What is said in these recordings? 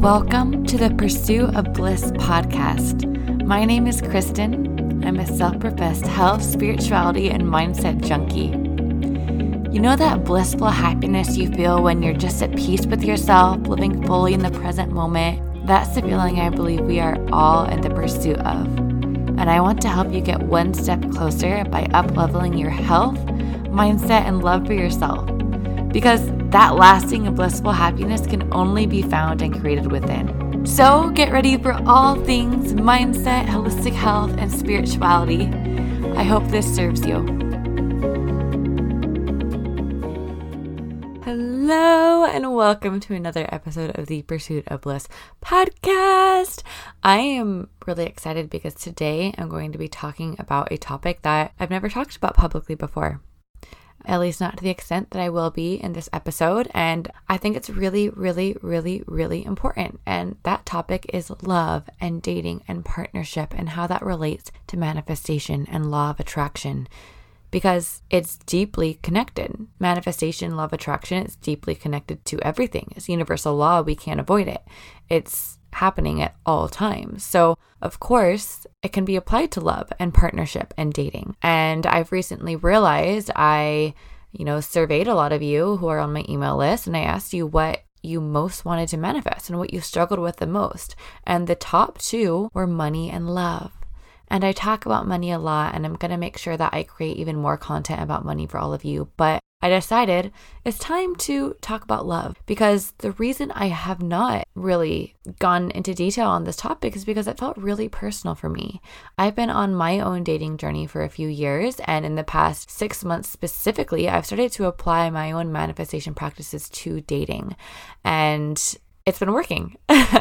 Welcome to the Pursuit of Bliss podcast. My name is Kristen. I'm a self-professed health, spirituality, and mindset junkie. You know that blissful happiness you feel when you're just at peace with yourself, living fully in the present moment? That's the feeling I believe we are all in the pursuit of. And I want to help you get one step closer by up-leveling your health, mindset, and love for yourself. Because that lasting and blissful happiness can only be found and created within. So get ready for all things mindset, holistic health, and spirituality. I hope this serves you. Hello, and welcome to another episode of the Pursuit of Bliss podcast. I am really excited because today I'm going to be talking about a topic that I've never talked about publicly before. At least not to the extent that I will be in this episode. And I think it's really, really, really, really important. And that topic is love and dating and partnership and how that relates to manifestation and law of attraction. Because it's deeply connected. Manifestation, law of attraction, it's deeply connected to everything. It's universal law. We can't avoid it. It's happening at all times. So, of course, it can be applied to love and partnership and dating. And I've recently realized I surveyed a lot of you who are on my email list, and I asked you what you most wanted to manifest and what you struggled with the most. And the top two were money and love. And I talk about money a lot, and I'm going to make sure that I create even more content about money for all of you. But I decided it's time to talk about love, because the reason I have not really gone into detail on this topic is because it felt really personal for me. I've been on my own dating journey for a few years, and in the past 6 months specifically, I've started to apply my own manifestation practices to dating. And it's been working.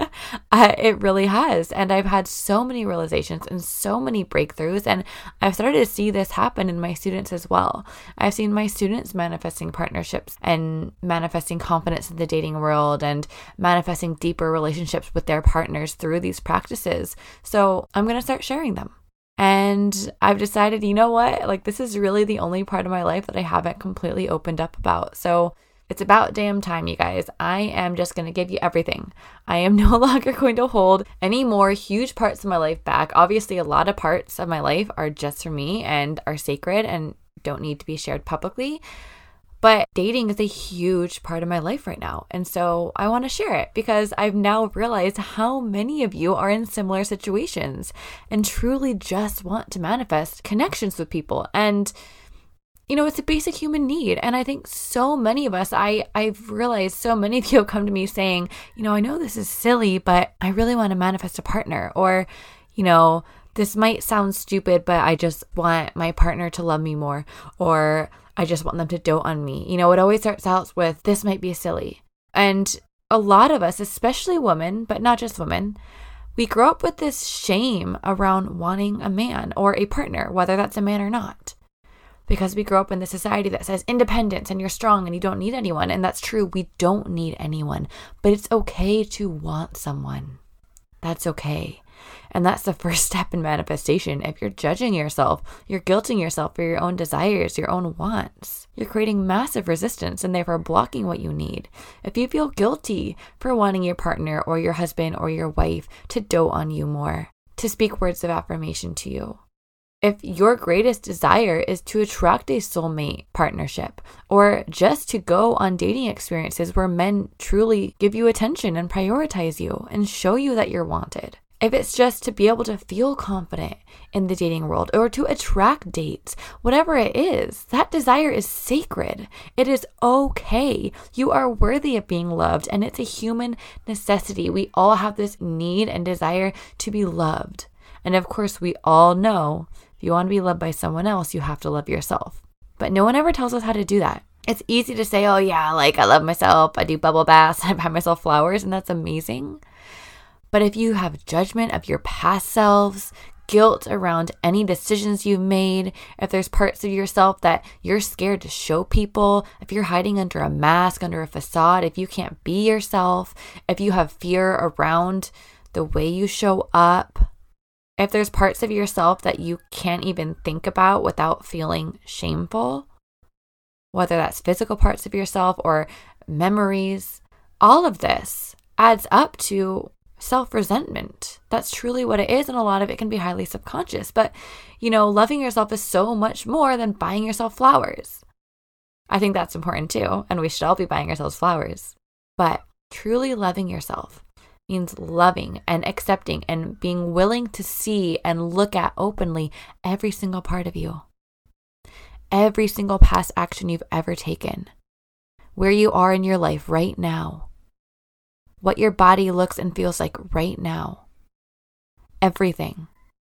It really has. And I've had so many realizations and so many breakthroughs. And I've started to see this happen in my students as well. I've seen my students manifesting partnerships and manifesting confidence in the dating world and manifesting deeper relationships with their partners through these practices. So I'm going to start sharing them. And I've decided, you know what? Like, this is really the only part of my life that I haven't completely opened up about. So it's about damn time, you guys. I am just going to give you everything. I am no longer going to hold any more huge parts of my life back. Obviously, a lot of parts of my life are just for me and are sacred and don't need to be shared publicly. But dating is a huge part of my life right now. And so I want to share it because I've now realized how many of you are in similar situations and truly just want to manifest connections with people. And it's a basic human need. And I think so many of us, I've realized so many of you have come to me saying, I know this is silly, but I really want to manifest a partner. Or, this might sound stupid, but I just want my partner to love me more. Or I just want them to dote on me. It always starts out with, this might be silly. And a lot of us, especially women, but not just women, we grow up with this shame around wanting a man or a partner, whether that's a man or not. Because we grow up in the society that says independence and you're strong and you don't need anyone. And that's true. We don't need anyone. But it's okay to want someone. That's okay. And that's the first step in manifestation. If you're judging yourself, you're guilting yourself for your own desires, your own wants. You're creating massive resistance and therefore blocking what you need. If you feel guilty for wanting your partner or your husband or your wife to dote on you more, to speak words of affirmation to you, if your greatest desire is to attract a soulmate partnership or just to go on dating experiences where men truly give you attention and prioritize you and show you that you're wanted, if it's just to be able to feel confident in the dating world or to attract dates, whatever it is, that desire is sacred. It is okay. You are worthy of being loved, and it's a human necessity. We all have this need and desire to be loved. And of course, we all know if you want to be loved by someone else, you have to love yourself. But no one ever tells us how to do that. It's easy to say, oh yeah, like I love myself, I do bubble baths, I buy myself flowers, and that's amazing. But if you have judgment of your past selves, guilt around any decisions you've made, if there's parts of yourself that you're scared to show people, if you're hiding under a mask, under a facade, if you can't be yourself, if you have fear around the way you show up, if there's parts of yourself that you can't even think about without feeling shameful, whether that's physical parts of yourself or memories, all of this adds up to self-resentment. That's truly what it is. And a lot of it can be highly subconscious. But, loving yourself is so much more than buying yourself flowers. I think that's important too. And we should all be buying ourselves flowers. But truly loving yourself means loving and accepting and being willing to see and look at openly every single part of you. Every single past action you've ever taken. Where you are in your life right now. What your body looks and feels like right now. Everything.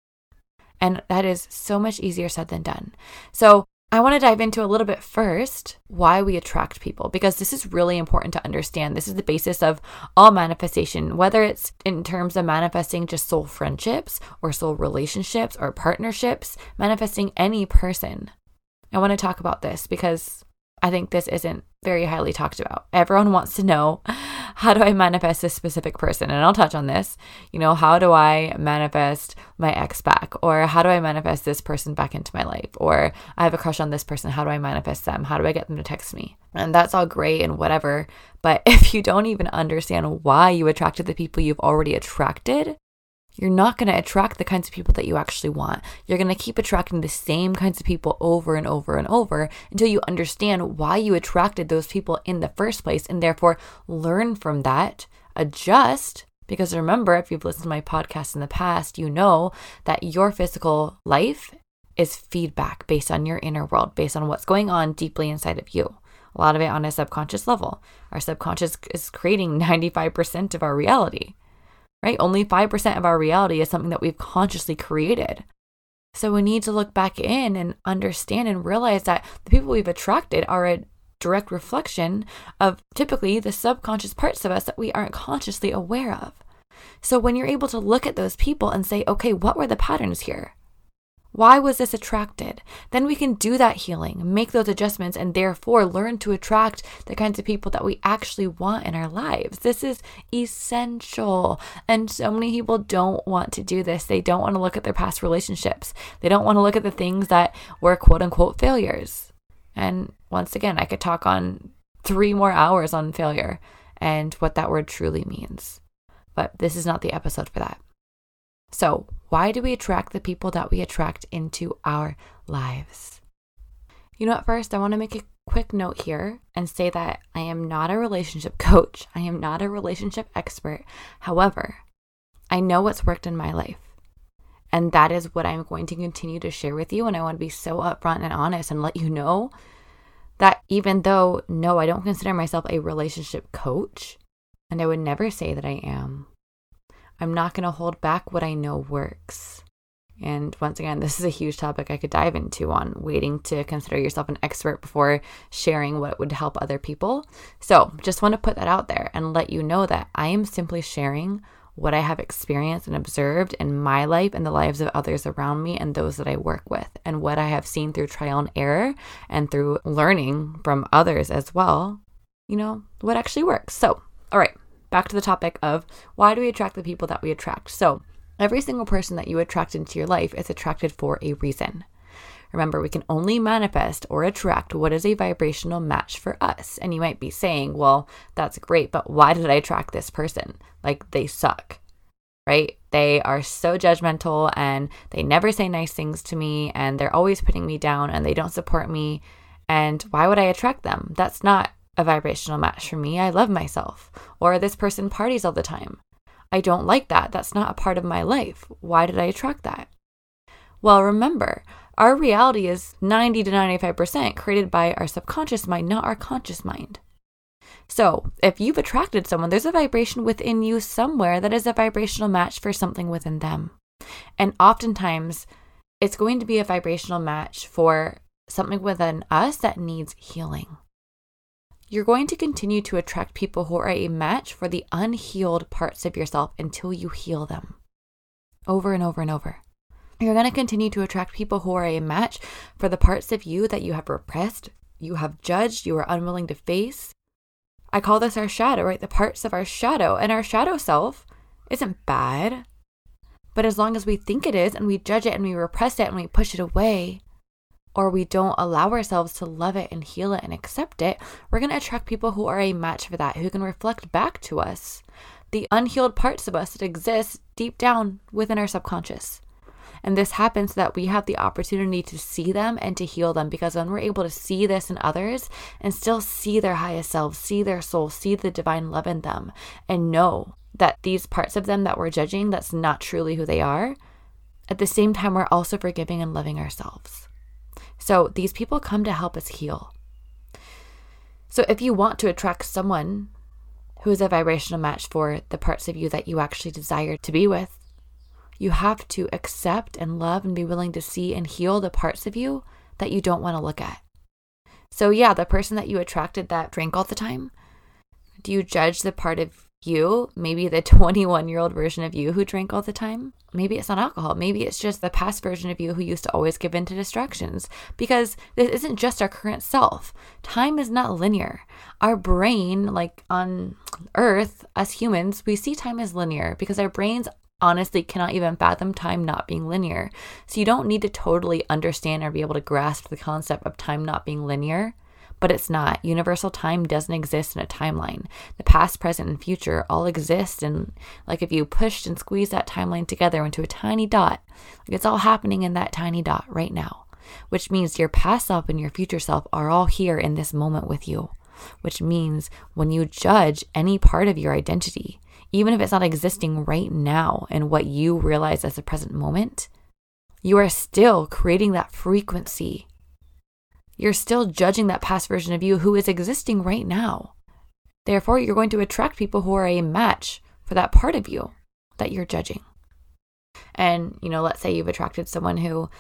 And that is so much easier said than done. So I want to dive into a little bit first why we attract people, because this is really important to understand. This is the basis of all manifestation, whether it's in terms of manifesting just soul friendships or soul relationships or partnerships, manifesting any person. I want to talk about this because I think this isn't very highly talked about. Everyone wants to know, how do I manifest this specific person? And I'll touch on this. How do I manifest my ex back? Or how do I manifest this person back into my life? Or I have a crush on this person. How do I manifest them? How do I get them to text me? And that's all great and whatever. But if you don't even understand why you attracted the people you've already attracted, you're not going to attract the kinds of people that you actually want. You're going to keep attracting the same kinds of people over and over and over until you understand why you attracted those people in the first place, and therefore learn from that, adjust. Because remember, if you've listened to my podcast in the past, you know that your physical life is feedback based on your inner world, based on what's going on deeply inside of you. A lot of it on a subconscious level. Our subconscious is creating 95% of our reality. Right? Only 5% of our reality is something that we've consciously created. So we need to look back in and understand and realize that the people we've attracted are a direct reflection of typically the subconscious parts of us that we aren't consciously aware of. So when you're able to look at those people and say, okay, what were the patterns here? Why was this attracted? Then we can do that healing, make those adjustments, and therefore learn to attract the kinds of people that we actually want in our lives. This is essential. And so many people don't want to do this. They don't want to look at their past relationships. They don't want to look at the things that were quote unquote failures. And once again, I could talk on 3 more hours on failure and what that word truly means. But this is not the episode for that. So, why do we attract the people that we attract into our lives? At first, I want to make a quick note here and say that I am not a relationship coach. I am not a relationship expert. However, I know what's worked in my life. And that is what I'm going to continue to share with you. And I want to be so upfront and honest and let you know that even though, no, I don't consider myself a relationship coach, and I would never say that I am, I'm not going to hold back what I know works. And once again, this is a huge topic I could dive into on waiting to consider yourself an expert before sharing what would help other people. So just want to put that out there and let you know that I am simply sharing what I have experienced and observed in my life and the lives of others around me and those that I work with, and what I have seen through trial and error and through learning from others as well, what actually works. So, all right. Back to the topic of why do we attract the people that we attract? So every single person that you attract into your life is attracted for a reason. Remember, we can only manifest or attract what is a vibrational match for us. And you might be saying, well, that's great, but why did I attract this person? Like, they suck, right? They are so judgmental and they never say nice things to me and they're always putting me down and they don't support me. And why would I attract them? That's not a vibrational match for me. I love myself. Or this person parties all the time. I don't like that. That's not a part of my life. Why did I attract that? Well, remember, our reality is 90 to 95% created by our subconscious mind, not our conscious mind. So if you've attracted someone, there's a vibration within you somewhere that is a vibrational match for something within them. And oftentimes it's going to be a vibrational match for something within us that needs healing. You're going to continue to attract people who are a match for the unhealed parts of yourself until you heal them. Over and over and over. You're going to continue to attract people who are a match for the parts of you that you have repressed, you have judged, you are unwilling to face. I call this our shadow, right? The parts of our shadow. And our shadow self isn't bad. But as long as we think it is and we judge it and we repress it and we push it away, or we don't allow ourselves to love it and heal it and accept it, we're going to attract people who are a match for that, who can reflect back to us the unhealed parts of us that exist deep down within our subconscious. And this happens so that we have the opportunity to see them and to heal them, because when we're able to see this in others and still see their highest selves, see their soul, see the divine love in them, and know that these parts of them that we're judging, that's not truly who they are, at the same time, we're also forgiving and loving ourselves. So these people come to help us heal. So if you want to attract someone who is a vibrational match for the parts of you that you actually desire to be with, you have to accept and love and be willing to see and heal the parts of you that you don't want to look at. So yeah, the person that you attracted that drank all the time, do you judge the part of you, maybe the 21-year-old version of you who drank all the time? Maybe it's not alcohol. Maybe it's just the past version of you who used to always give in to distractions, because this isn't just our current self. Time is not linear. Our brain, like on Earth, us humans, we see time as linear because our brains honestly cannot even fathom time not being linear. So you don't need to totally understand or be able to grasp the concept of time not being linear. But it's not. Universal time doesn't exist in a timeline. The past, present, and future all exist. And like if you pushed and squeezed that timeline together into a tiny dot, like it's all happening in that tiny dot right now, which means your past self and your future self are all here in this moment with you, which means when you judge any part of your identity, even if it's not existing right now in what you realize as the present moment, you are still creating that frequency. You're still judging that past version of you who is existing right now. Therefore, you're going to attract people who are a match for that part of you that you're judging. And, let's say you've attracted someone who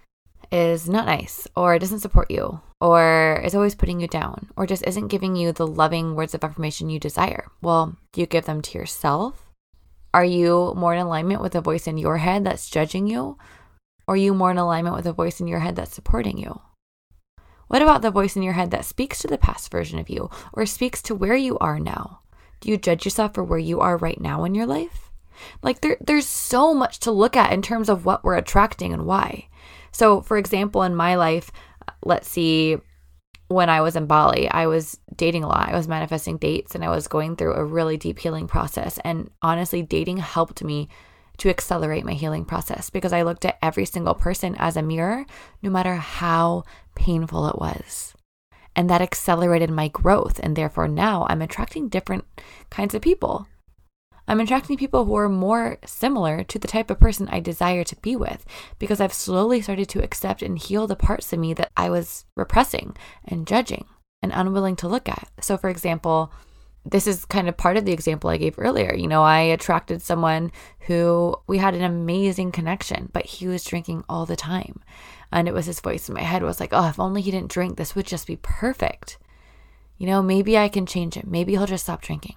is not nice or doesn't support you or is always putting you down or just isn't giving you the loving words of affirmation you desire. Well, do you give them to yourself? Are you more in alignment with a voice in your head that's judging you? Or are you more in alignment with a voice in your head that's supporting you? What about the voice in your head that speaks to the past version of you or speaks to where you are now? Do you judge yourself for where you are right now in your life? Like there's so much to look at in terms of what we're attracting and why. So for example, in my life, let's see, when I was in Bali, I was dating a lot. I was manifesting dates and I was going through a really deep healing process. And honestly, dating helped me to accelerate my healing process because I looked at every single person as a mirror, no matter how painful it was. And that accelerated my growth. And therefore now I'm attracting different kinds of people. I'm attracting people who are more similar to the type of person I desire to be with because I've slowly started to accept and heal the parts of me that I was repressing and judging and unwilling to look at. So for example, this is kind of part of the example I gave earlier. I attracted someone who we had an amazing connection, but he was drinking all the time. And it was his voice in my head was like, oh, if only he didn't drink, this would just be perfect. Maybe I can change him. Maybe he'll just stop drinking.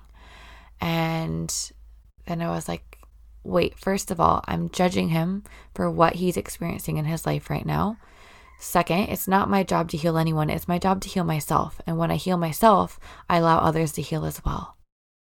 And then I was like, wait, first of all, I'm judging him for what he's experiencing in his life right now. Second, it's not my job to heal anyone. It's my job to heal myself. And when I heal myself, I allow others to heal as well.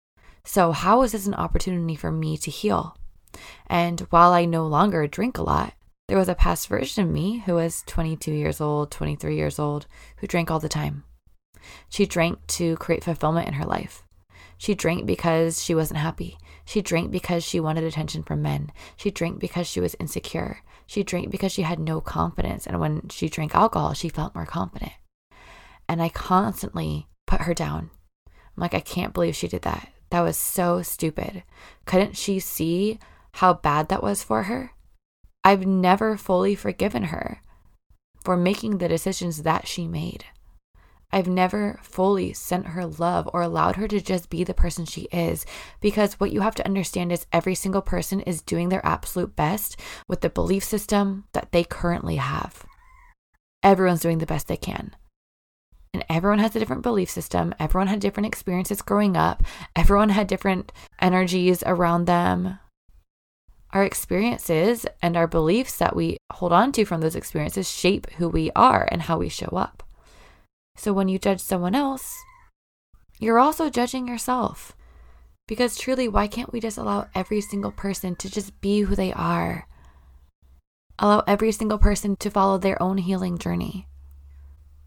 So how is this an opportunity for me to heal? And while I no longer drink a lot, there was a past version of me who was 22 years old, 23 years old, who drank all the time. She drank to create fulfillment in her life. She drank because she wasn't happy. She drank because she wanted attention from men. She drank because she was insecure. She drank because she had no confidence. And when she drank alcohol, she felt more confident. And I constantly put her down. I'm like, I can't believe she did that. That was so stupid. Couldn't she see how bad that was for her? I've never fully forgiven her for making the decisions that she made. I've never fully sent her love or allowed her to just be the person she is, because what you have to understand is every single person is doing their absolute best with the belief system that they currently have. Everyone's doing the best they can. And everyone has a different belief system. Everyone had different experiences growing up. Everyone had different energies around them. Our experiences and our beliefs that we hold on to from those experiences shape who we are and how we show up. So when you judge someone else, you're also judging yourself. Because truly, why can't we just allow every single person to just be who they are? Allow every single person to follow their own healing journey.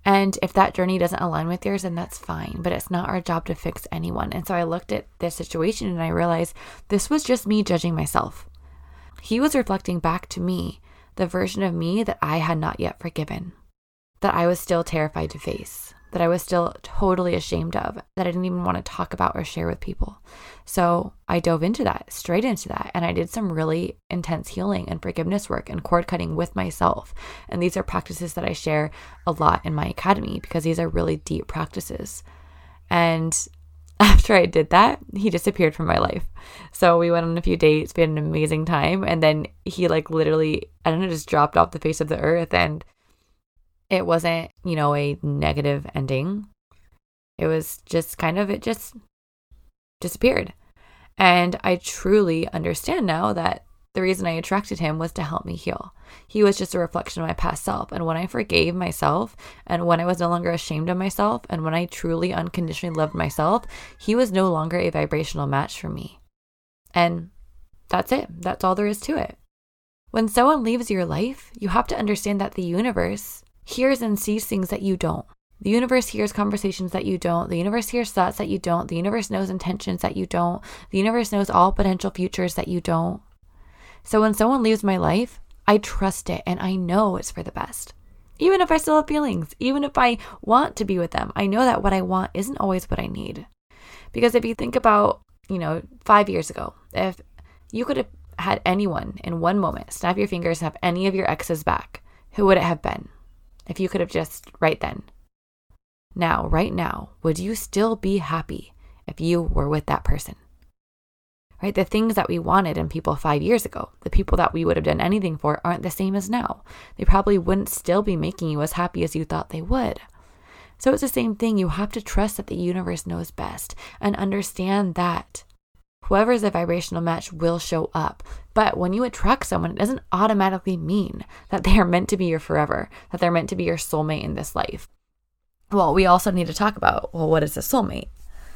And if that journey doesn't align with yours, then that's fine. But it's not our job to fix anyone. And so I looked at this situation and I realized this was just me judging myself. He was reflecting back to me the version of me that I had not yet forgiven, that I was still terrified to face, that I was still totally ashamed of, that I didn't even want to talk about or share with people. So I dove into that, straight into that, and I did some really intense healing and forgiveness work and cord cutting with myself. And these are practices that I share a lot in my academy because these are really deep practices. And after I did that, he disappeared from my life. So we went on a few dates, we had an amazing time, and then he literally, I don't know, just dropped off the face of the earth. And it wasn't, a negative ending. It was just it just disappeared. And I truly understand now that the reason I attracted him was to help me heal. He was just a reflection of my past self. And when I forgave myself, and when I was no longer ashamed of myself, and when I truly unconditionally loved myself, he was no longer a vibrational match for me. And that's it. That's all there is to it. When someone leaves your life, you have to understand that the universe hears and sees things that you don't. The universe hears conversations that you don't. The universe hears thoughts that you don't. The universe knows intentions that you don't. The universe knows all potential futures that you don't. So when someone leaves my life, I trust it and I know it's for the best. Even if I still have feelings, even if I want to be with them, I know that what I want isn't always what I need. Because if you think about, 5 years ago, if you could have had anyone in one moment snap your fingers and have any of your exes back, who would it have been? If you could have just right now, would you still be happy if you were with that person? Right? The things that we wanted in people 5 years ago, the people that we would have done anything for, aren't the same as now. They probably wouldn't still be making you as happy as you thought they would. So it's the same thing. You have to trust that the universe knows best and understand that whoever is a vibrational match will show up. But when you attract someone, it doesn't automatically mean that they are meant to be your forever, that they're meant to be your soulmate in this life. Well, we also need to talk about, what is a soulmate?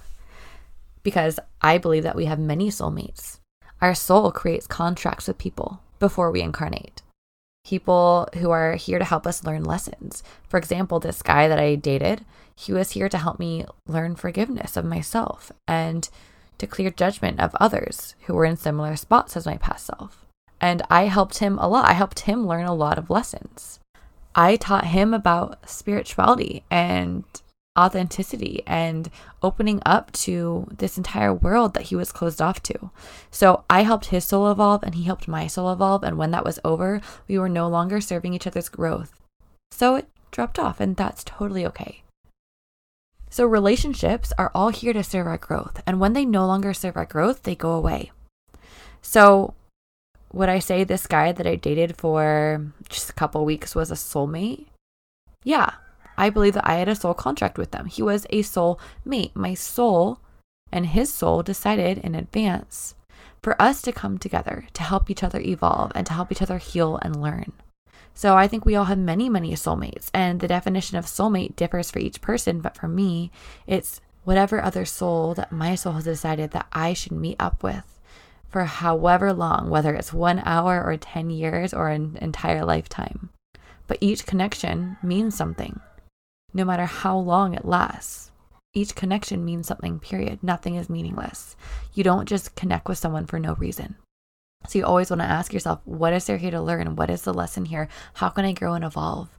Because I believe that we have many soulmates. Our soul creates contracts with people before we incarnate. People who are here to help us learn lessons. For example, this guy that I dated, he was here to help me learn forgiveness of myself and to clear judgment of others who were in similar spots as my past self. And I helped him a lot. I helped him learn a lot of lessons. I taught him about spirituality and authenticity and opening up to this entire world that he was closed off to. So I helped his soul evolve and he helped my soul evolve. And when that was over, we were no longer serving each other's growth. So it dropped off, and that's totally okay. So relationships are all here to serve our growth. And when they no longer serve our growth, they go away. So would I say this guy that I dated for just a couple weeks was a soulmate? Yeah. I believe that I had a soul contract with them. He was a soul mate. My soul and his soul decided in advance for us to come together to help each other evolve and to help each other heal and learn. So I think we all have many, many soulmates, and the definition of soulmate differs for each person. But for me, it's whatever other soul that my soul has decided that I should meet up with for however long, whether it's 1 hour or 10 years or an entire lifetime. But each connection means something. No matter how long it lasts, each connection means something, period. Nothing is meaningless. You don't just connect with someone for no reason. So you always want to ask yourself, what is there here to learn? What is the lesson here? How can I grow and evolve?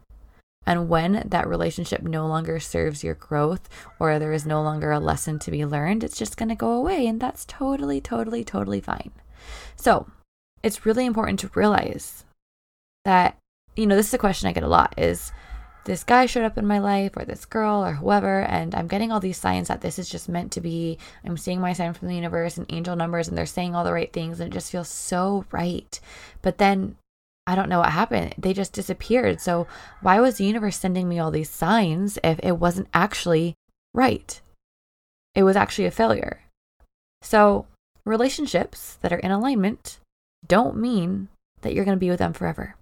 And when that relationship no longer serves your growth, or there is no longer a lesson to be learned, it's just going to go away. And that's totally, totally, totally fine. So it's really important to realize that, this is a question I get a lot, is this guy showed up in my life, or this girl, or whoever, and I'm getting all these signs that this is just meant to be. I'm seeing my sign from the universe and angel numbers, and they're saying all the right things, and it just feels so right. But then I don't know what happened. They just disappeared. So why was the universe sending me all these signs if it wasn't actually right? It was actually a failure. So relationships that are in alignment don't mean that you're going to be with them forever.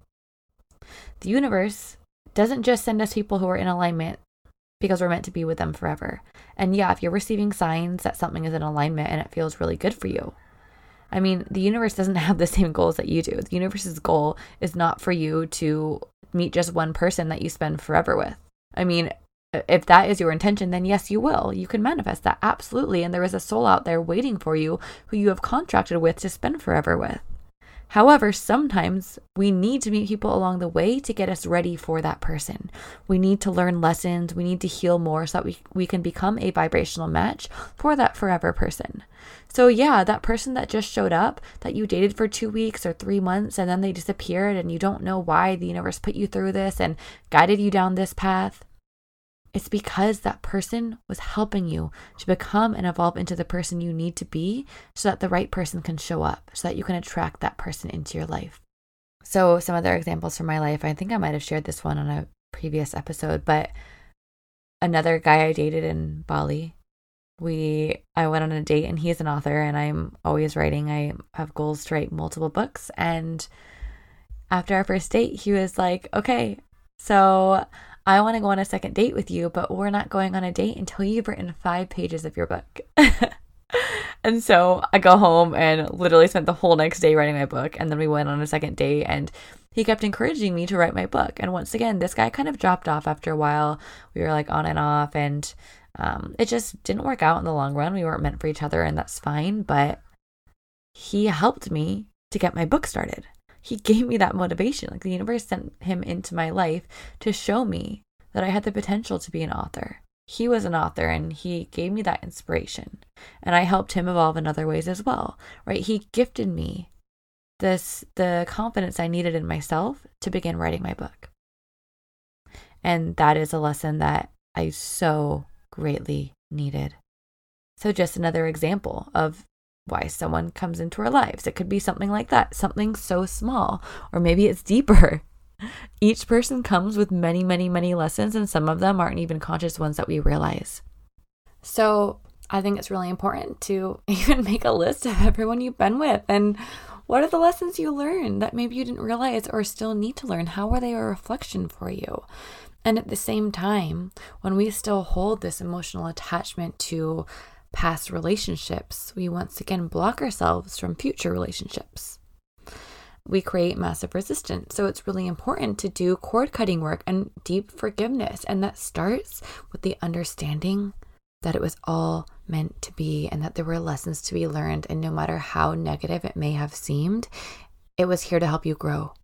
The universe doesn't just send us people who are in alignment because we're meant to be with them forever. And yeah, if you're receiving signs that something is in alignment and it feels really good for you, I mean, the universe doesn't have the same goals that you do. The universe's goal is not for you to meet just one person that you spend forever with. I mean, if that is your intention, then yes, you will. You can manifest that. Absolutely. And there is a soul out there waiting for you who you have contracted with to spend forever with. However, sometimes we need to meet people along the way to get us ready for that person. We need to learn lessons. We need to heal more so that we can become a vibrational match for that forever person. So yeah, that person that just showed up, that you dated for 2 weeks or 3 months, and then they disappeared and you don't know why the universe put you through this and guided you down this path. It's because that person was helping you to become and evolve into the person you need to be so that the right person can show up, so that you can attract that person into your life. So some other examples from my life, I think I might have shared this one on a previous episode, but another guy I dated in Bali, I went on a date and he's an author and I'm always writing. I have goals to write multiple books. And after our first date, he was like, okay, so I want to go on a second date with you, but we're not going on a date until you've written 5 pages of your book. And so I go home and literally spent the whole next day writing my book. And then we went on a second date and he kept encouraging me to write my book. And once again, this guy kind of dropped off after a while. We were like on and off and it just didn't work out in the long run. We weren't meant for each other and that's fine. But he helped me to get my book started. He gave me that motivation. Like the universe sent him into my life to show me that I had the potential to be an author. He was an author and he gave me that inspiration. And I helped him evolve in other ways as well, right? He gifted me the confidence I needed in myself to begin writing my book. And that is a lesson that I so greatly needed. So just another example of why someone comes into our lives. It could be something like that, something so small, or maybe it's deeper. Each person comes with many, many, many lessons, and some of them aren't even conscious ones that we realize. So I think it's really important to even make a list of everyone you've been with and what are the lessons you learned that maybe you didn't realize or still need to learn? How are they a reflection for you? And at the same time, when we still hold this emotional attachment to past relationships, we once again block ourselves from future relationships. We create massive resistance. So it's really important to do cord cutting work and deep forgiveness. And that starts with the understanding that it was all meant to be and that there were lessons to be learned. And no matter how negative it may have seemed, it was here to help you grow.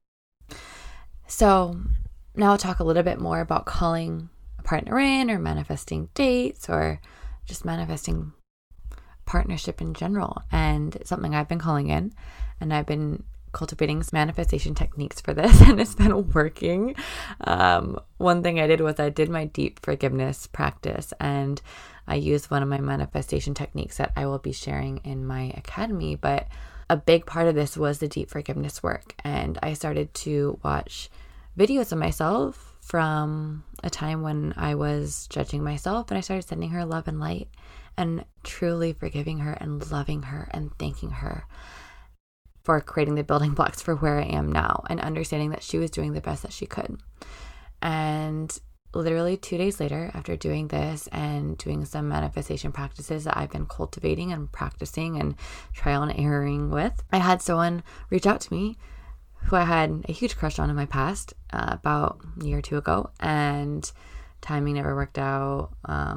So now I'll talk a little bit more about calling a partner in or manifesting dates or just manifesting partnership in general. And it's something I've been calling in and I've been cultivating manifestation techniques for this and it's been working. One thing I did was I did my deep forgiveness practice and I used one of my manifestation techniques that I will be sharing in my academy. But a big part of this was the deep forgiveness work. And I started to watch videos of myself from a time when I was judging myself and I started sending her love and light and truly forgiving her and loving her and thanking her for creating the building blocks for where I am now and understanding that she was doing the best that she could. And literally 2 days later, after doing this and doing some manifestation practices that I've been cultivating and practicing and trial and erroring with, I had someone reach out to me who I had a huge crush on in my past about a year or two ago, and timing never worked out.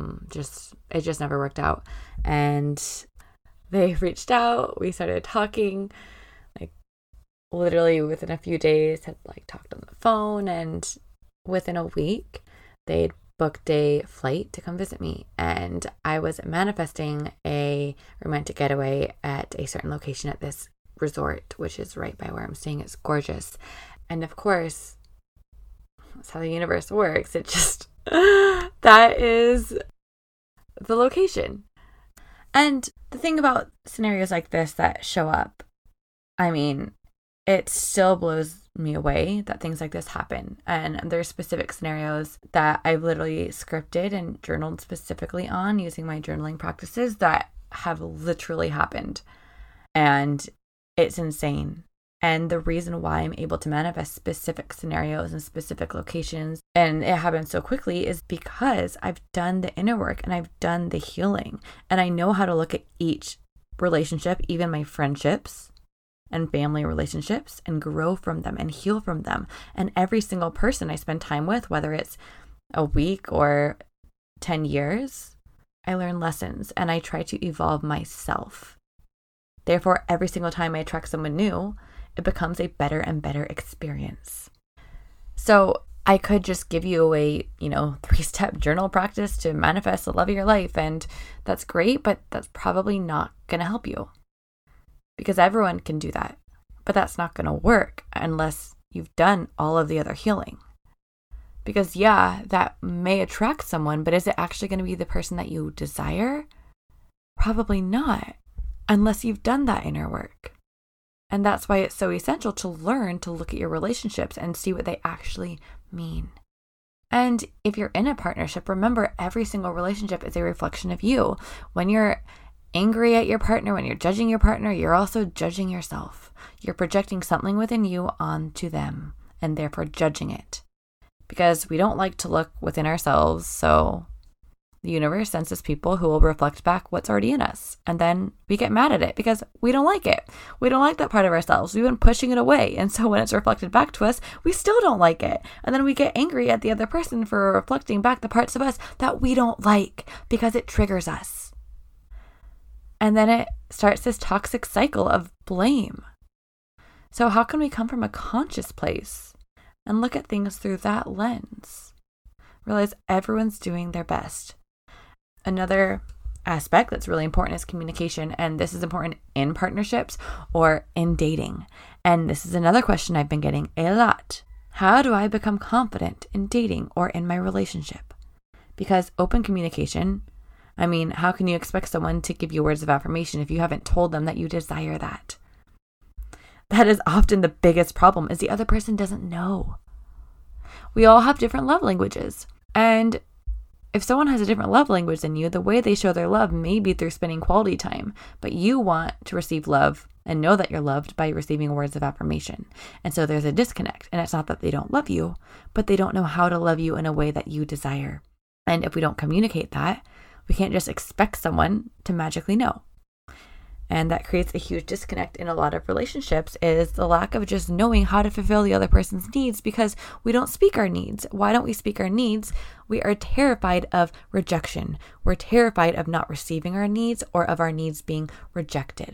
It just never worked out. And they reached out, we started talking, like literally within a few days had like talked on the phone, and within a week they'd booked a flight to come visit me. And I was manifesting a romantic getaway at a certain location at this resort, which is right by where I'm staying. It's gorgeous. And of course, that's how the universe works. It just, that is the location. And the thing about scenarios like this that show up, I mean, it still blows me away that things like this happen. And there's specific scenarios that I've literally scripted and journaled specifically on using my journaling practices that have literally happened. And it's insane. And the reason why I'm able to manifest specific scenarios and specific locations, and it happens so quickly, is because I've done the inner work and I've done the healing. And I know how to look at each relationship, even my friendships and family relationships, and grow from them and heal from them. And every single person I spend time with, whether it's a week or 10 years, I learn lessons and I try to evolve myself. Therefore, every single time I attract someone new, it becomes a better and better experience. So I could just give you a, 3-step journal practice to manifest the love of your life. And that's great, but that's probably not going to help you because everyone can do that. But that's not going to work unless you've done all of the other healing. Because that may attract someone, but is it actually going to be the person that you desire? Probably not, unless you've done that inner work. And that's why it's so essential to learn to look at your relationships and see what they actually mean. And if you're in a partnership, remember every single relationship is a reflection of you. When you're angry at your partner, when you're judging your partner, you're also judging yourself. You're projecting something within you onto them and therefore judging it. Because we don't like to look within ourselves, so the universe sends us people who will reflect back what's already in us. And then we get mad at it because we don't like it. We don't like that part of ourselves. We've been pushing it away. And so when it's reflected back to us, we still don't like it. And then we get angry at the other person for reflecting back the parts of us that we don't like because it triggers us. And then it starts this toxic cycle of blame. So how can we come from a conscious place and look at things through that lens? Realize everyone's doing their best. Another aspect that's really important is communication, and this is important in partnerships or in dating. And this is another question I've been getting a lot. How do I become confident in dating or in my relationship? Because open communication, how can you expect someone to give you words of affirmation if you haven't told them that you desire that? That is often the biggest problem, is the other person doesn't know. We all have different love languages. And if someone has a different love language than you, the way they show their love may be through spending quality time. But you want to receive love and know that you're loved by receiving words of affirmation. And so there's a disconnect. And it's not that they don't love you, but they don't know how to love you in a way that you desire. And if we don't communicate that, we can't just expect someone to magically know. And that creates a huge disconnect in a lot of relationships, is the lack of just knowing how to fulfill the other person's needs because we don't speak our needs. Why don't we speak our needs? We are terrified of rejection. We're terrified of not receiving our needs or of our needs being rejected.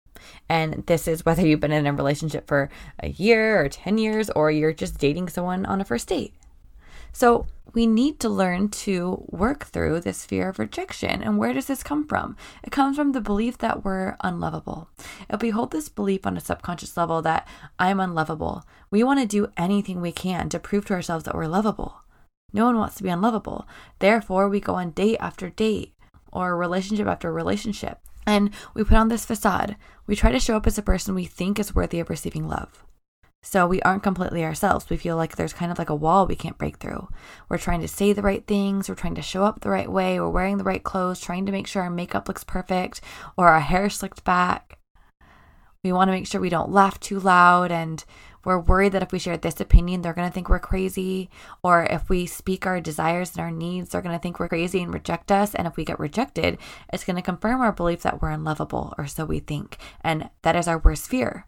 And this is whether you've been in a relationship for a year or 10 years, or you're just dating someone on a first date. So we need to learn to work through this fear of rejection. And where does this come from? It comes from the belief that we're unlovable. If we hold this belief on a subconscious level that I'm unlovable, we want to do anything we can to prove to ourselves that we're lovable. No one wants to be unlovable. Therefore, we go on date after date or relationship after relationship. And we put on this facade. We try to show up as a person we think is worthy of receiving love. So we aren't completely ourselves. We feel like there's kind of like a wall we can't break through. We're trying to say the right things. We're trying to show up the right way. We're wearing the right clothes, trying to make sure our makeup looks perfect or our hair is slicked back. We want to make sure we don't laugh too loud, and we're worried that if we share this opinion, they're going to think we're crazy. Or if we speak our desires and our needs, they're going to think we're crazy and reject us. And if we get rejected, it's going to confirm our belief that we're unlovable, or so we think. And that is our worst fear.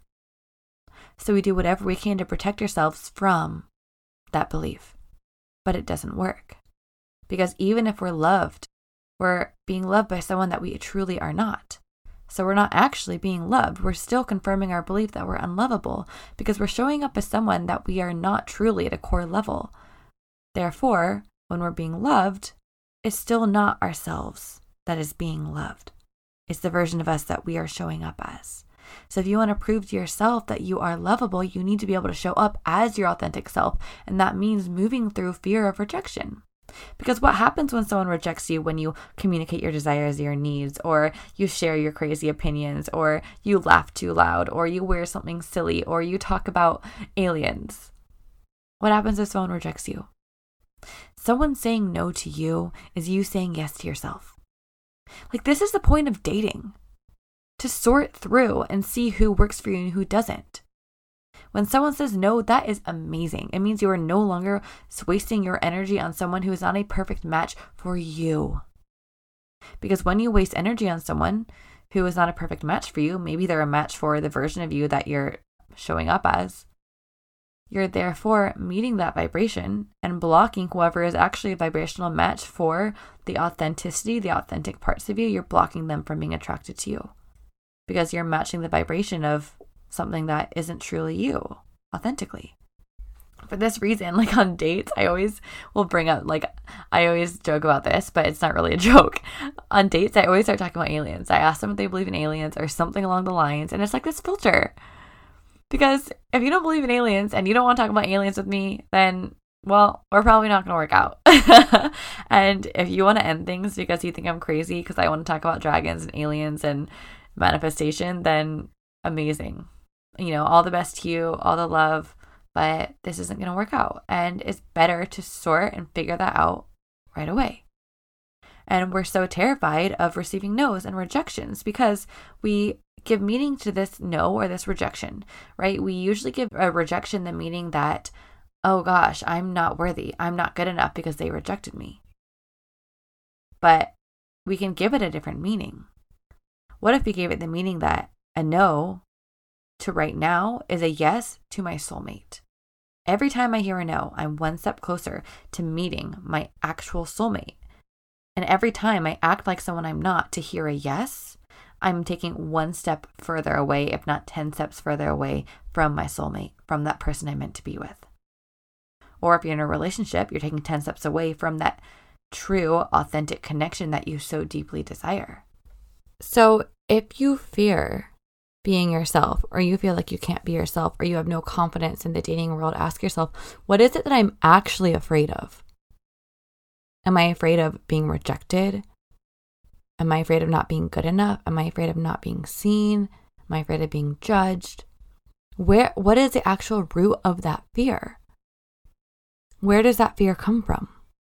So we do whatever we can to protect ourselves from that belief. But it doesn't work. Because even if we're loved, we're being loved by someone that we truly are not. So we're not actually being loved. We're still confirming our belief that we're unlovable because we're showing up as someone that we are not truly at a core level. Therefore, when we're being loved, it's still not ourselves that is being loved. It's the version of us that we are showing up as. So if you want to prove to yourself that you are lovable, you need to be able to show up as your authentic self. And that means moving through fear of rejection. Because what happens when someone rejects you when you communicate your desires, your needs, or you share your crazy opinions, or you laugh too loud, or you wear something silly, or you talk about aliens? What happens if someone rejects you? Someone saying no to you is you saying yes to yourself. Like, this is the point of dating. To sort through and see who works for you and who doesn't. When someone says no, that is amazing. It means you are no longer wasting your energy on someone who is not a perfect match for you. Because when you waste energy on someone who is not a perfect match for you, maybe they're a match for the version of you that you're showing up as, You're therefore meeting that vibration and blocking whoever is actually a vibrational match for the authenticity, the authentic parts of you. You're blocking them from being attracted to you because you're matching the vibration of something that isn't truly you authentically. For this reason, like on dates, I always will bring up, like, I always joke about this, but it's not really a joke. On dates, I always start talking about aliens. I ask them if they believe in aliens or something along the lines, and it's like this filter. Because if you don't believe in aliens and you don't want to talk about aliens with me, then, well, we're probably not going to work out. And if you want to end things because you think I'm crazy because I want to talk about dragons and aliens and manifestation, then amazing. All the best to you, all the love. But this isn't going to work out. And it's better to sort and figure that out right away. And we're so terrified of receiving no's and rejections because we give meaning to this no or this rejection, right? We usually give a rejection the meaning that, oh gosh, I'm not worthy. I'm not good enough because they rejected me. But we can give it a different meaning. What if we gave it the meaning that a no to right now is a yes to my soulmate? Every time I hear a no, I'm one step closer to meeting my actual soulmate. And every time I act like someone I'm not to hear a yes, I'm taking one step further away, if not 10 steps further away from my soulmate, from that person I'm meant to be with. Or if you're in a relationship, you're taking 10 steps away from that true, authentic connection that you so deeply desire. So if you fear being yourself, or you feel like you can't be yourself, or you have no confidence in the dating world, ask yourself, what is it that I'm actually afraid of? Am I afraid of being rejected? Am I afraid of not being good enough? Am I afraid of not being seen? Am I afraid of being judged? What is the actual root of that fear? Where does that fear come from?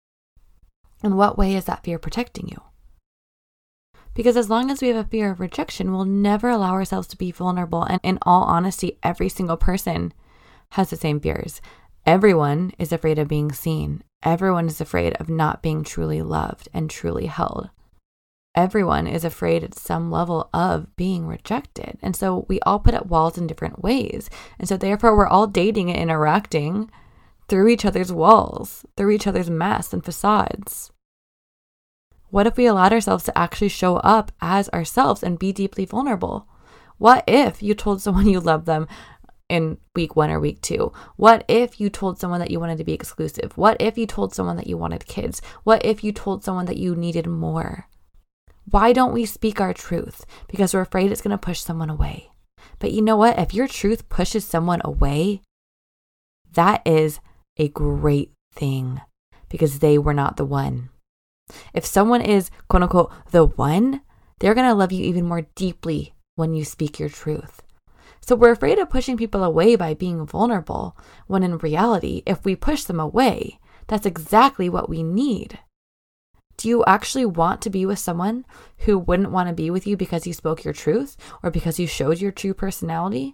In what way is that fear protecting you? Because as long as we have a fear of rejection, we'll never allow ourselves to be vulnerable. And in all honesty, every single person has the same fears. Everyone is afraid of being seen. Everyone is afraid of not being truly loved and truly held. Everyone is afraid at some level of being rejected. And so we all put up walls in different ways. And so therefore, we're all dating and interacting through each other's walls, through each other's masks and facades. What if we allowed ourselves to actually show up as ourselves and be deeply vulnerable? What if you told someone you love them in week 1 or week 2? What if you told someone that you wanted to be exclusive? What if you told someone that you wanted kids? What if you told someone that you needed more? Why don't we speak our truth? Because we're afraid it's going to push someone away. But you know what? If your truth pushes someone away, that is a great thing because they were not the one. If someone is, quote unquote, the one, they're going to love you even more deeply when you speak your truth. So we're afraid of pushing people away by being vulnerable, when in reality, if we push them away, that's exactly what we need. Do you actually want to be with someone who wouldn't want to be with you because you spoke your truth or because you showed your true personality?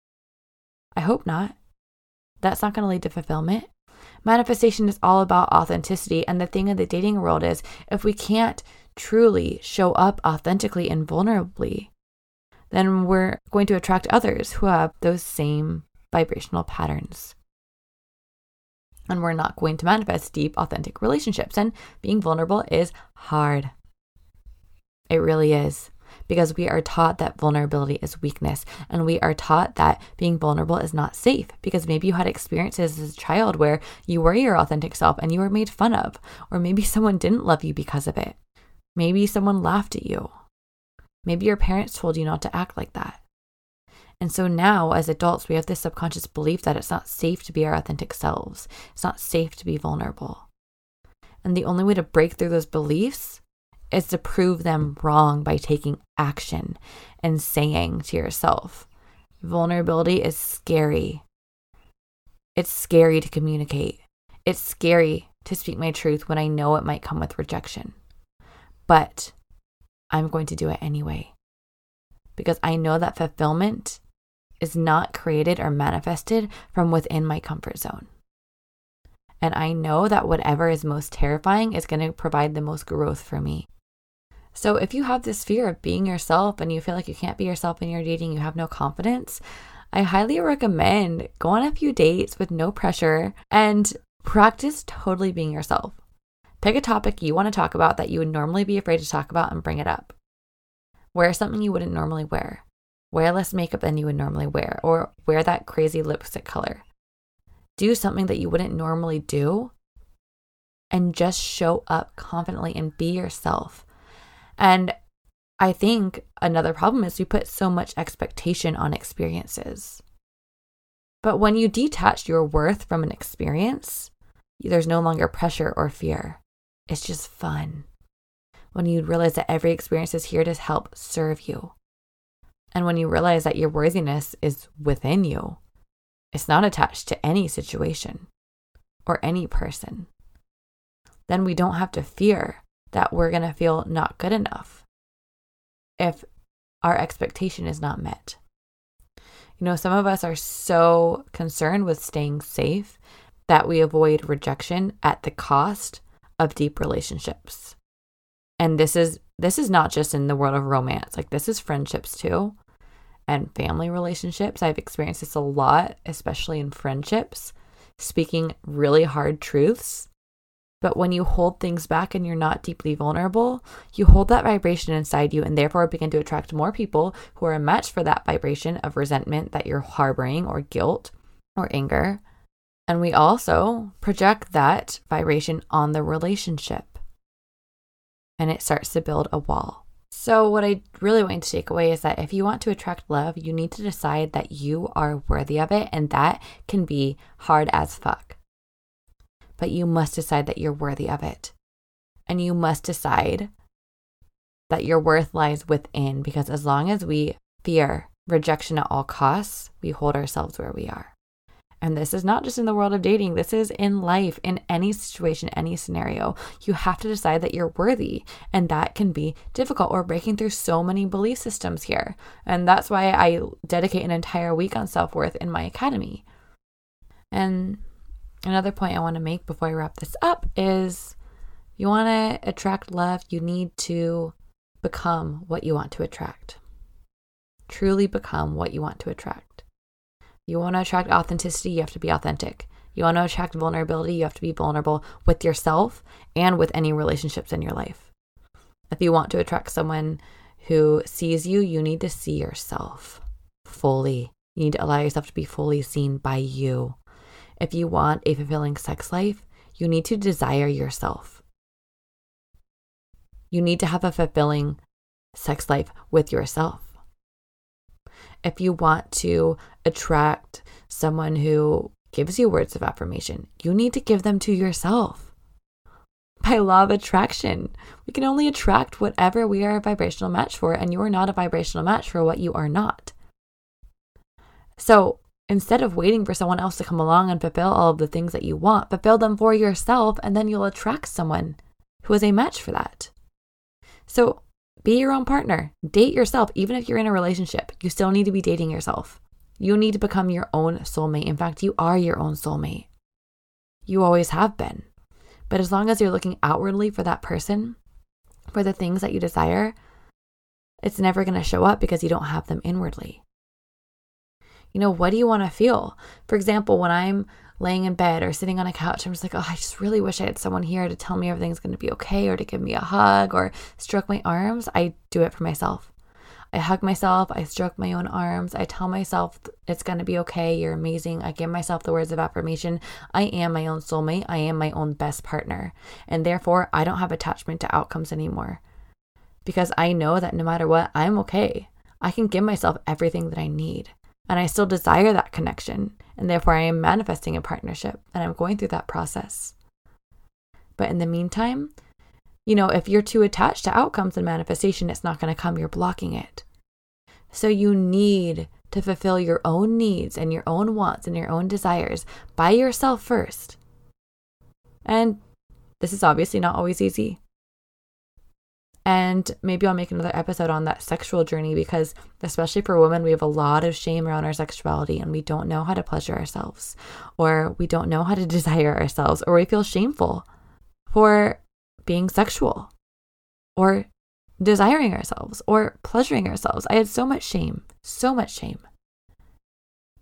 I hope not. That's not going to lead to fulfillment. Manifestation is all about authenticity. And the thing in the dating world is if we can't truly show up authentically and vulnerably, then we're going to attract others who have those same vibrational patterns. And we're not going to manifest deep, authentic relationships. And being vulnerable is hard. It really is. Because we are taught that vulnerability is weakness. And we are taught that being vulnerable is not safe. Because maybe you had experiences as a child where you were your authentic self and you were made fun of. Or maybe someone didn't love you because of it. Maybe someone laughed at you. Maybe your parents told you not to act like that. And so now as adults, we have this subconscious belief that it's not safe to be our authentic selves. It's not safe to be vulnerable. And the only way to break through those beliefs is to prove them wrong by taking action and saying to yourself, vulnerability is scary. It's scary to communicate. It's scary to speak my truth when I know it might come with rejection. But I'm going to do it anyway. Because I know that fulfillment is not created or manifested from within my comfort zone. And I know that whatever is most terrifying is going to provide the most growth for me. So if you have this fear of being yourself and you feel like you can't be yourself when you're dating, you have no confidence, I highly recommend go on a few dates with no pressure and practice totally being yourself. Pick a topic you want to talk about that you would normally be afraid to talk about and bring it up. Wear something you wouldn't normally wear. Wear less makeup than you would normally wear, or wear that crazy lipstick color. Do something that you wouldn't normally do and just show up confidently and be yourself. And I think another problem is we put so much expectation on experiences. But when you detach your worth from an experience, there's no longer pressure or fear. It's just fun. When you realize that every experience is here to help serve you. And when you realize that your worthiness is within you, it's not attached to any situation or any person, then we don't have to fear that we're going to feel not good enough if our expectation is not met. Some of us are so concerned with staying safe that we avoid rejection at the cost of deep relationships. And this is not just in the world of romance. Like, this is friendships too, and family relationships. I've experienced this a lot, especially in friendships, speaking really hard truths. But when you hold things back and you're not deeply vulnerable, you hold that vibration inside you and therefore begin to attract more people who are a match for that vibration of resentment that you're harboring, or guilt or anger. And we also project that vibration on the relationship, and it starts to build a wall. So what I really want you to take away is that if you want to attract love, you need to decide that you are worthy of it, and that can be hard as fuck. But you must decide that you're worthy of it. And you must decide that your worth lies within, because as long as we fear rejection at all costs, we hold ourselves where we are. And this is not just in the world of dating. This is in life, in any situation, any scenario. You have to decide that you're worthy. And that can be difficult. We're breaking through so many belief systems here. And that's why I dedicate an entire week on self-worth in my academy. And another point I want to make before I wrap this up is, you want to attract love, you need to become what you want to attract. Truly become what you want to attract. You want to attract authenticity, you have to be authentic. You want to attract vulnerability, you have to be vulnerable with yourself and with any relationships in your life. If you want to attract someone who sees you, you need to see yourself fully. You need to allow yourself to be fully seen by you. If you want a fulfilling sex life, you need to desire yourself. You need to have a fulfilling sex life with yourself. If you want to attract someone who gives you words of affirmation, you need to give them to yourself. By law of attraction, we can only attract whatever we are a vibrational match for, and you are not a vibrational match for what you are not. So instead of waiting for someone else to come along and fulfill all of the things that you want, fulfill them for yourself, and then you'll attract someone who is a match for that. So be your own partner. Date yourself. Even if you're in a relationship, you still need to be dating yourself. You need to become your own soulmate. In fact, you are your own soulmate. You always have been. But as long as you're looking outwardly for that person, for the things that you desire, it's never going to show up because you don't have them inwardly. What do you want to feel? For example, when I'm laying in bed or sitting on a couch, I'm just like, I just really wish I had someone here to tell me everything's going to be okay, or to give me a hug or stroke my arms. I do it for myself. I hug myself. I stroke my own arms. I tell myself it's going to be okay. You're amazing. I give myself the words of affirmation. I am my own soulmate. I am my own best partner. And therefore, I don't have attachment to outcomes anymore, because I know that no matter what, I'm okay. I can give myself everything that I need. And I still desire that connection. And therefore, I am manifesting a partnership. And I'm going through that process. But in the meantime, if you're too attached to outcomes and manifestation, it's not going to come. You're blocking it. So you need to fulfill your own needs and your own wants and your own desires by yourself first. And this is obviously not always easy. And maybe I'll make another episode on that sexual journey, because especially for women, we have a lot of shame around our sexuality, and we don't know how to pleasure ourselves, or we don't know how to desire ourselves, or we feel shameful for being sexual or desiring ourselves or pleasuring ourselves. I had so much shame.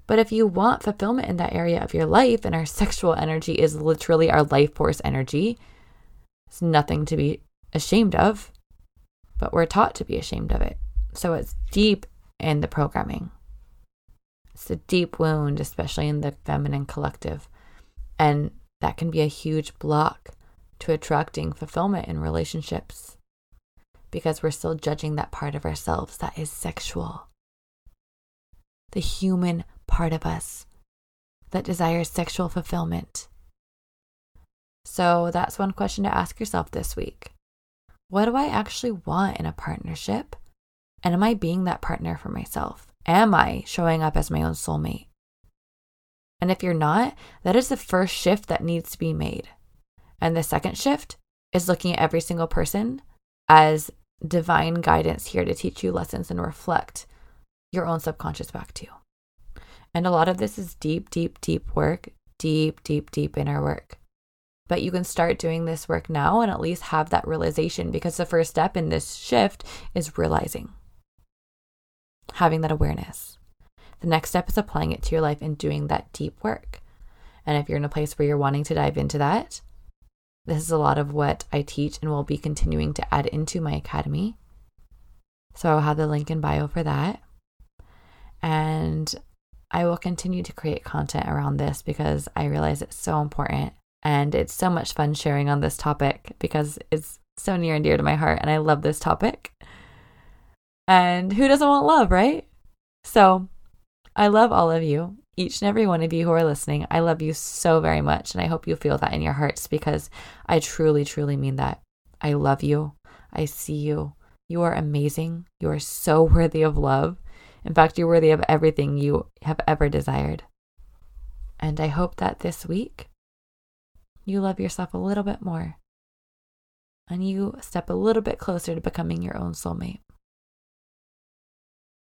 But if you want fulfillment in that area of your life, and our sexual energy is literally our life force energy, it's nothing to be ashamed of, but we're taught to be ashamed of it. So it's deep in the programming. It's a deep wound, especially in the feminine collective. And that can be a huge block to attracting fulfillment in relationships, because we're still judging that part of ourselves that is sexual. The human part of us that desires sexual fulfillment. So that's one question to ask yourself this week. What do I actually want in a partnership? And am I being that partner for myself? Am I showing up as my own soulmate? And if you're not, that is the first shift that needs to be made. And the second shift is looking at every single person as divine guidance here to teach you lessons and reflect your own subconscious back to you. And a lot of this is deep, deep, deep work, deep, deep, deep inner work. But you can start doing this work now and at least have that realization, because the first step in this shift is realizing, having that awareness. The next step is applying it to your life and doing that deep work. And if you're in a place where you're wanting to dive into that, this is a lot of what I teach and will be continuing to add into my academy. So I'll have the link in bio for that. And I will continue to create content around this because I realize it's so important. And it's so much fun sharing on this topic because it's so near and dear to my heart. And I love this topic. And who doesn't want love, right? So I love all of you, each and every one of you who are listening. I love you so very much. And I hope you feel that in your hearts, because I truly, truly mean that. I love you. I see you. You are amazing. You are so worthy of love. In fact, you're worthy of everything you have ever desired. And I hope that this week you love yourself a little bit more and you step a little bit closer to becoming your own soulmate.